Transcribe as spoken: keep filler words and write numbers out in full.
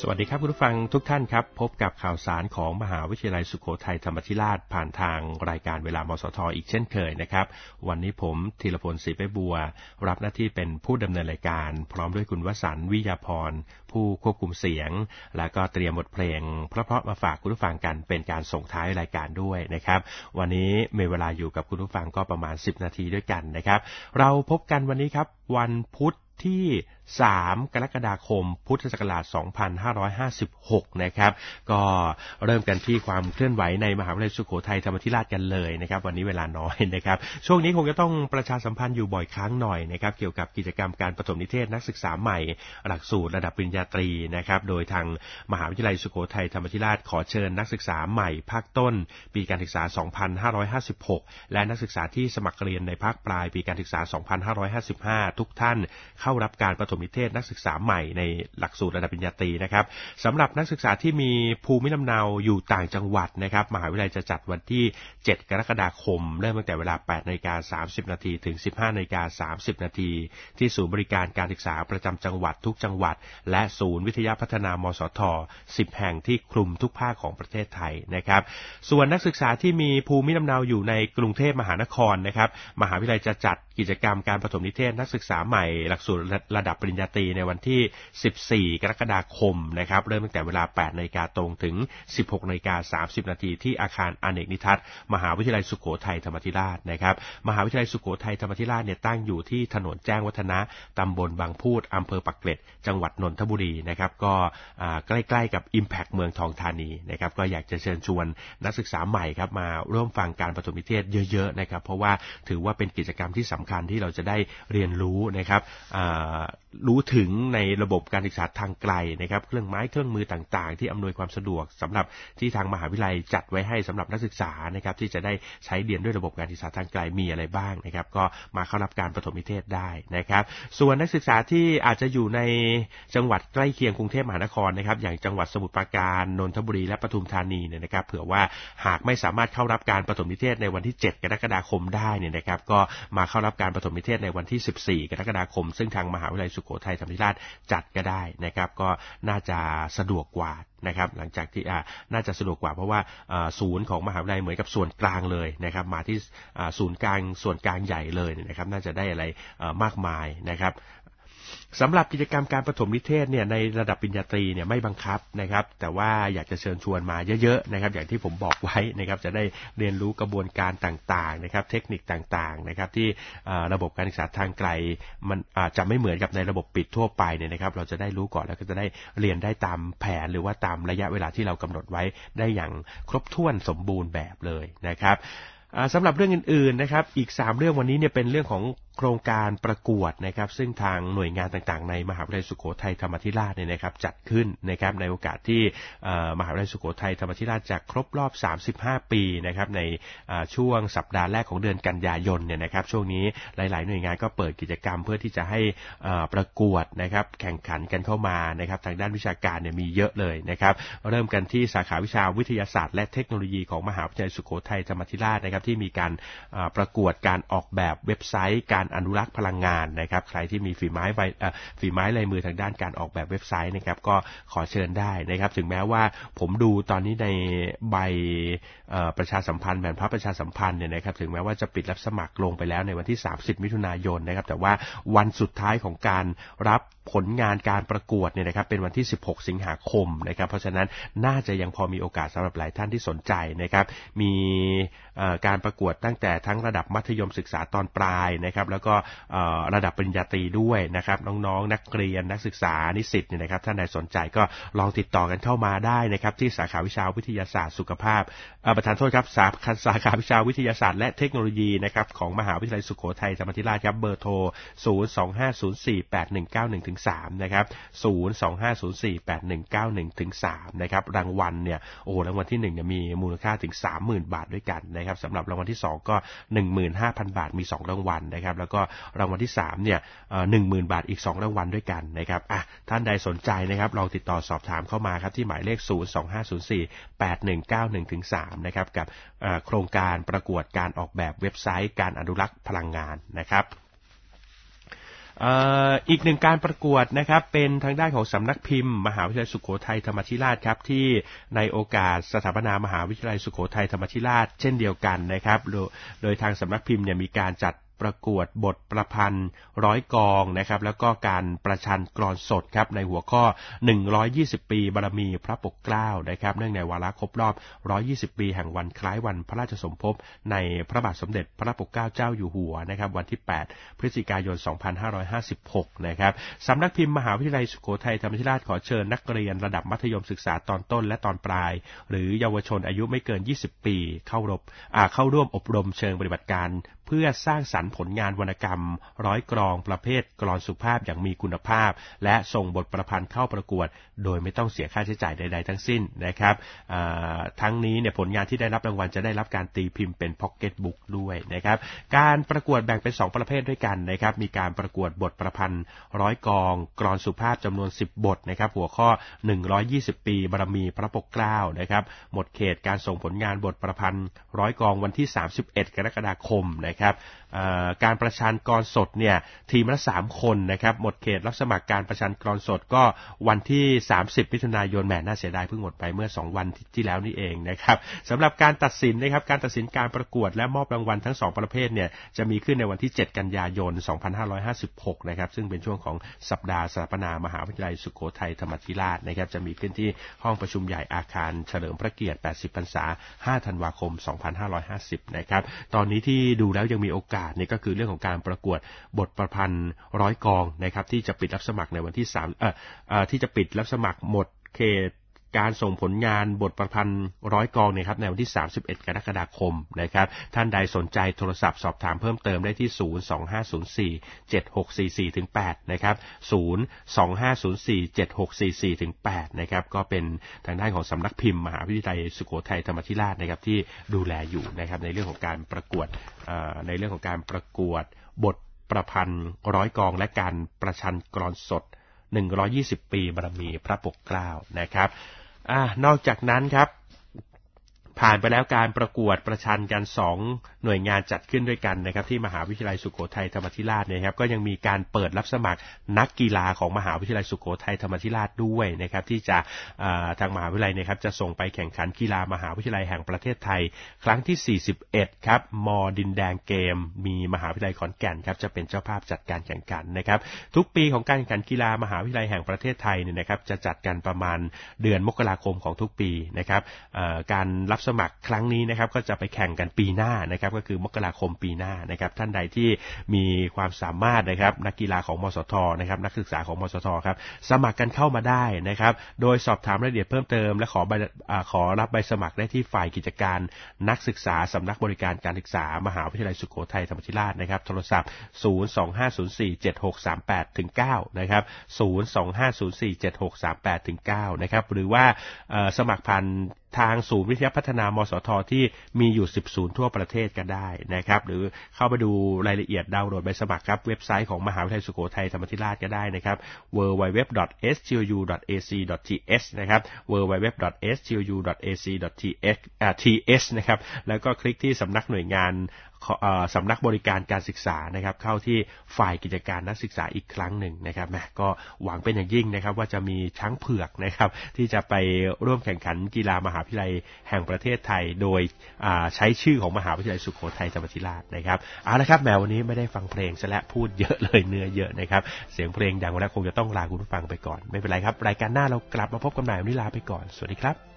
วัสดีครับคุณผู้ฟังทุกท่านครับพบกับข่าวสารของมหาวิทยาลัยสุโขทัยธรรมธิราชผ่านทางรายการเวลามสทอีกเช่นเคยนะครับวันนี้ผมธีรพลศรีไปบัวรับหน้าที่เป็นผู้ดำเนินรายการพร้อมด้วยคุณวสันต์วิยาพรผู้ควบคุมเสียงและก็เตรียมบทเพลงเพราะๆมาฝากคุณผู้ฟังกันเป็นการส่งท้ายรายการด้วยนะครับวันนี้มีเวลาอยู่กับคุณผู้ฟังก็ประมาณสิบนาทีด้วยกันนะครับเราพบกันวันนี้ครับวันพุธที่สามกรกฎาคมพุทธศักราชสองพันห้าร้อยห้าสิบหกนะครับก็เริ่มกันที่ความเคลื่อนไหวในมหาวิทยาลัยสุโขทัยธรรมธิราชกันเลยนะครับวันนี้เวลาน้อยนะครับช่วงนี้คงจะต้องประชาสัมพันธ์อยู่บ่อยครั้งหน่อยนะครับเกี่ยวกับกิจกรรมการประถมนิเทศนักศึกษาใหม่หลักสูตรระดับปริญญาตรีนะครับโดยทางมหาวิทยาลัยสุโขทัยธรรมธิราชขอเชิญนักศึกษาใหม่ภาคต้นปีการศึกษาสองพันห้าร้อยห้าสิบหกและนักศึกษาที่สมัครเรียนในภาคปลายปีการศึกษาสองพันห้าร้อยห้าสิบห้าทุกท่านเข้ารับการประถมนิเทศนักศึกษาใหม่ในหลักสูตรระดับปริญญาตรีนะครับสำหรับนักศึกษาที่มีภูมิลำเนาอยู่ต่างจังหวัดนะครับมหาวิทยาลัยจะจัดวันที่เจ็ดกรกฎาคมเริ่มตั้งแต่เวลา แปดนาฬิกาสามสิบนาทีถึง สิบห้านาฬิกาสามสิบนาทีที่ศูนย์บริการการศึกษาประจำจังหวัดทุกจังหวัดและศูนย์วิทยาพัฒนามสทสิบแห่งที่คลุมทุกภาคของประเทศไทยนะครับส่วนนักศึกษาที่มีภูมิลำเนาอยู่ในกรุงเทพมหานครนะครับมหาวิทยาลัยจะจัดกิจกรรมการประถมนิเทศนักศึกษาใหม่หลักสูตรระดับปริญญาตรีในวันที่สิบสี่กรกฎาคมนะครับเริ่มตั้งแต่เวลา แปดนาฬิกาตรงถึง สิบหกนาฬิกาสามสิบนาทีที่อาคารอเนกนิทัศน์มหาวิทยาลัยสุโขทัยธรรมธิราชนะครับมหาวิทยาลัยสุโขทัยธรรมธิราชเนี่ยตั้งอยู่ที่ถนนแจ้งวัฒนะตำบลบางพูดอำเภอปักเกร็ดจังหวัดนนทบุรีนะครับก็ใกล้ๆกับ Impact เมืองทองธานีนะครับก็อยากจะเชิญชวนนักศึกษาใหม่ครับมาร่วมฟังการประถมนิเทศเยอะๆนะครับเพราะว่าถือว่าเป็นกิจกรรมที่สำคัญที่เราจะได้เรียนรู้นะครับรู้ถึงในระบบการศึกษาทางไกลนะครับเครื่องไม้เครื่องมือต่างๆที่อำนวยความสะดวกสำหรับที่ทางมหาวิทยาลัยจัดไว้ให้สำหรับนักศึกษานะครับที่จะได้ใช้เรียนด้วยระบบการศึกษาทางไกลมีอะไรบ้างนะครับก็มาเข้ารับการประถมนิเทศได้นะครับส่วนนักศึกษาที่อาจจะอยู่ในจังหวัดใกล้เคียงกรุงเทพมหานครนะครับอย่างจังหวัดสมุทรปราการนนทบุรีและปทุมธานีเนี่ยนะครับเผื่อว่าหากไม่สามารถเข้ารับการประถมนิเทศในวันที่เจ็ดกรกฎาคมได้เนี่ยนะครับก็มาเข้ารับการประถมนิเทศในวันที่สิบสี่กรกฎาคมซึ่งทางมหาวิทยาลัยสุโขทัยธรรมธิราชจัดก็ได้นะครับก็น่าจะสะดวกกว่านะครับหลังจากที่อ่าน่าจะสะดวกกว่าเพราะว่าศูนย์ของมหาวิทยาลัยเหมือนกับส่วนกลางเลยนะครับมาที่ศูนย์กลางส่วนกลางใหญ่เลยนะครับน่าจะได้อะไรมากมายนะครับสำหรับกิจกรรมการประถมนิเทศเนี่ยในระดับปริญญาตรีเนี่ยไม่บังคับนะครับแต่ว่าอยากจะเชิญชวนมาเยอะๆนะครับอย่างที่ผมบอกไว้นะครับจะได้เรียนรู้กระบวนการต่างๆนะครับเทคนิคต่างๆนะครับที่ระบบการศึกษาทางไกลมันอาจจะไม่เหมือนกับในระบบปิดทั่วไปเนี่ยนะครับเราจะได้รู้ก่อนแล้วก็จะได้เรียนได้ตามแผนหรือว่าตามระยะเวลาที่เรากำหนดไว้ได้อย่างครบถ้วนสมบูรณ์แบบเลยนะครับสำหรับเรื่องอื่นๆนะครับอีกสามเรื่องวันนี้เนี่ยเป็นเรื่องของโครงการประกวดนะครับซึ่งทางหน่วยงานต่างๆในมหาวิทยาลัยสุโขทัยธรรมธิราชเนี่ยนะครับจัดขึ้นนะครับในโอกาสที่มหาวิทยาลัยสุโขทัยธรรมธิราชจะครบรอบสามสิบห้าปีนะครับในช่วงสัปดาห์แรกของเดือนกันยายนเนี่ยนะครับช่วงนี้หลายๆหน่วยงานก็เปิดกิจกรรมเพื่อที่จะให้ประกวดนะครับแข่งขันกันเข้ามานะครับทางด้านวิชาการเนี่ยมีเยอะเลยนะครับเริ่มกันที่สาขาวิชาวิทยาศาสตร์และเทคโนโลยีของมหาวิทยาลัยสุโขทัยธรรมธิราชนะครับที่มีการประกวดการออกแบบเว็บไซต์การอนุรักษ์พลังงานนะครับใครที่มีฝีไม้ฝีไม้ลายมือทางด้านการออกแบบเว็บไซต์นะครับก็ขอเชิญได้นะครับถึงแม้ว่าผมดูตอนนี้ในใบประชาสัมพันธ์แผนภาพประชาสัมพันธ์เนี่ยนะครับถึงแม้ว่าจะปิดรับสมัครลงไปแล้วในวันที่สามสิบมิถุนายนนะครับแต่ว่าวันสุดท้ายของการรับผลงานการประกวดเนี่ยนะครับเป็นวันที่สิบหกสิงหาคมนะครับเพราะฉะนั้นน่าจะยังพอมีโอกาสสำหรับหลายท่านที่สนใจนะครับมีการประกวดตั้งแต่ทั้งระดับมัธยมศึกษาตอนปลายนะครับแล้วก็ระดับปริญญาตรีด้วยนะครับน้องๆนักเรียนนักศึกษานิสิตเนี่ยนะครับท่านใดสนใจก็ลองติดต่อกันเข้ามาได้นะครับที่สาขาวิชาวิทยาศาสตร์สุขภาพประธานโทษครับสาขาสาขาวิชาวิทยาศาสตร์และเทคโนโลยีนะครับของมหาวิทยาลัยสุโขทัยธรรมธิราชครับเบอร์โทรศูนย์ สอง ห้า ศูนย์ สี่ แปด หนึ่ง เก้า หนึ่ง สามนะครับศูนย์ สอง ห้า ศูนย์ สี่ แปด หนึ่ง เก้า หนึ่ง สามนะครับรางวัลเนี่ยโอ้รางวัลที่หนึ่งเนี่ยมีมูลค่าถึง สามหมื่น บาทด้วยกันนะครับสำหรับรางวัลที่สองก็ หนึ่งหมื่นห้าพัน บาทมีสองรางวัลนะครับแล้วก็รางวัลที่สามเนี่ยเอ่อ หนึ่งหมื่น บาทอีกสองรางวัลด้วยกันนะครับอ่ะท่านใดสนใจนะครับลองติดต่อสอบถามเข้ามาครับที่หมายเลขศูนย์ สอง ห้า ศูนย์ สี่ แปด หนึ่ง เก้า หนึ่ง สามนะครับกับโครงการประกวดการออกแบบเว็บไซต์การอนุรักษ์พลังงานนะครับอีกหนึ่งการประกวดนะครับเป็นทางด้านของสำนักพิมพ์มหาวิทยาลัยสุโขทัยธรรมาธิราชครับที่ในโอกาสสถาปนามหาวิทยาลัยสุโขทัยธรรมาธิราชเช่นเดียวกันนะครับโดยทางสำนักพิมพ์เนี่ยมีการจัดประกวดบทประพันธ์ร้อยกองนะครับแล้วก็การประชันกลอนสดครับในหัวข้อหนึ่งร้อยยี่สิบปีบารมีพระปกเกล้านะครับเนื่องในวาระครบรอบหนึ่งร้อยยี่สิบปีแห่งวันคล้ายวันพระราชสมภพในพระบาทสมเด็จพระปกเกล้าเจ้าอยู่หัวนะครับวันที่แปดพฤศจิกายนสองพันห้าร้อยห้าสิบหกนะครับสำนักพิมพ์มหาวิทยาลัยสุโขทัยธรรมาธิราชขอเชิญนักเรียนระดับมัธยมศึกษาตอนต้นและตอนปลายหรือเยาวชนอายุไม่เกินยี่สิบปีเข้ารบเข้าร่วมอบรมเชิงปฏิบัติการเพื่อสร้างสรรค์ผลงานวรรณกรรมร้อยกลองประเภทกลอนสุภาพอย่างมีคุณภาพและส่งบทประพันธ์เข้าประกวดโดยไม่ต้องเสียค่าใช้จ่ายใดๆทั้งสิ้นนะครับทั้งนี้เนี่ยผลงานที่ได้รับรางวัลจะได้รับการตีพิมพ์เป็นพ็อกเก็ตบุ๊กด้วยนะครับการประกวดแบ่งเป็นสองประเภทด้วยกันนะครับมีการประกวดบทประพันธ์ร้อยกลองกลอนสุภาพจำนวนสิบบทนะครับหัวข้อหนึ่งร้อยยี่สิบปีบารมีพระปกเกล้านะครับหมดเขตการส่งผลงานบทประพันธ์ร้อยกลองวันที่สามสิบเอ็ดกรกฎาคมนะครับการประชันกลอนสดเนี่ยทีมละสามคนนะครับหมดเขตรับสมัครการประชันกลอนสดก็วันที่สามสิบมิถุนายนแหมน่าเสียดายเพิ่งหมดไปเมื่อสองวันที่แล้วนี่เองนะครับสำหรับการตัดสินนะครับการตัดสินการประกวดและมอบรางวัลทั้งสองประเภทเนี่ยจะมีขึ้นในวันที่เจ็ดกันยายนสองพันห้าร้อยห้าสิบหกนะครับซึ่งเป็นช่วงของสัปดาห์สถาปนามหาวิทยาลัยสุโขทัยธรรมาธิราชนะครับจะมีขึ้นที่ห้องประชุมใหญ่อาคารเฉลิมพระเกียรติแปดสิบพรรษาห้าธันวาคมสองพันห้าร้อยห้าสิบนะครับตอนนี้ที่ดูแล้วยังมีโอกาสนี่ก็คือเรื่องของการประกวดบทประพันธ์ร้อยกองนะครับที่จะปิดรับสมัครในวันที่สามเอ่อเอ่อที่จะปิดรับสมัครหมดเขตการส่งผลงานบทประพันธ์ร้อยกองเนี่ยครับในวันที่สามสิบเอ็ดกรกฎาคมนะครับท่านใดสนใจโทรศัพท์สอบถามเพิ่มเติมได้ที่ศูนย์ สอง ห้า ศูนย์ สี่ เจ็ด หก สี่ สี่ ถึง แปดนะครับศูนย์ สอง ห้า ศูนย์ สี่ เจ็ด หก สี่ สี่ ถึง แปดนะครับก็เป็นทางด้านของสำนักพิมพ์มหาวิทยาลัยสุโขทัยธรรมาธิราชนะครับที่ดูแลอยู่นะครับในเรื่องของการประกวดในเรื่องของการประกวดบทประพันธ์ร้อยกองและการประชันกลอนสดหนึ่งร้อยยี่สิบปีบารมีพระปกเกล้านะครับอ่านอกจากนั้นครับผ่านไปแล้วการประกวดประชันกันสองหน่วยงานจัดขึ้นด้วยกันนะครับที่มหาวิทยาลัยสุโขทัยธรรมาธิราชเนี่ยครับก็ยังมีการเปิดรับสมัครนักกีฬาของมหาวิทยาลัยสุโขทัยธรรมาธิราชด้วยนะครับที่จะทางมหาวิทยาลัยเนี่ยครับจะส่งไปแข่งขันกีฬามหาวิทยาลัยแห่งประเทศไทยครั้งที่สี่สิบเอ็ดครับม.ดินแดงเกมมีมหาวิทยาลัยขอนแก่นครับจะเป็นเจ้าภาพจัดการแข่งขันนะครับทุกปีของการแข่งขันกีฬามหาวิทยาลัยแห่งประเทศไทยเนี่ยนะครับจะจัดกันประมาณเดือนมกราคมของทุกปีนะครับการรับสมัครครั้งนี้นะครับก็จะไปแข่งกันปีหน้านะครับก็คือมกราคมปีหน้านะครับท่านใดที่มีความสามารถนะครับนักกีฬาของมสทนะครับนักศึกษาของมสทครับสมัครกันเข้ามาได้นะครับโดยสอบถามรายละเอียดเพิ่มเติมและขอใบขอรับใบสมัครได้ที่ฝ่ายกิจการนักศึกษาสำนักบริการการศึกษามหาวิทยาลัยสุโขทัยธรรมาธิราชนะครับโทรศัพท์ศูนย์ สอง ห้า ศูนย์ สี่ เจ็ด หก สาม แปด ถึง เก้านะครับศูนย์ สอง ห้า ศูนย์ สี่ เจ็ด หก สาม แปด ถึง เก้านะครับหรือว่าสมัครผ่านทางศูนย์วิทยาพัฒนามสทที่มีอยู่สิบศูนย์ทั่วประเทศก็ได้นะครับหรือเข้าไปดูรายละเอียดดาวน์โหลดใบสมัครครับเว็บไซต์ของมหาวิทยาลัยสุโขทัยธรรมาธิราชก็ได้นะครับ ดับเบิลยู ดับเบิลยู ดับเบิลยู ดอท เอส ที โอ ยู ดอท เอ ซี ดอท ที เอช นะครับ ดับเบิลยู ดับเบิลยู ดับเบิลยู ดอท เอส ที โอ ยู ดอท เอ ซี ดอท ที เอช อ่า ที เอช นะครับแล้วก็คลิกที่สำนักหน่วยงานสำนักบริการการศึกษานะครับเข้าที่ฝ่ายกิจการนักศึกษาอีกครั้งหนึ่งนะครับแม่ก็หวังเป็นอย่างยิ่งนะครับว่าจะมีช้างเผือกนะครับที่จะไปร่วมแข่งขันกีฬามหาวิทยาลัยแห่งประเทศไทยโดยใช้ชื่อของมหาวิทยาลัยสุโขทัยธรรมาธิราชนะครับเอาละครับแม้วันนี้ไม่ได้ฟังเพลงซะและพูดเยอะเลยเนื้อเยอะนะครับเสียงเพลงดังแล้วคงจะต้องลาคุณผู้ฟังไปก่อนไม่เป็นไรครับรายการหน้าเรากลับมาพบกันใหม่วันนี้ลาไปก่อนสวัสดีครับ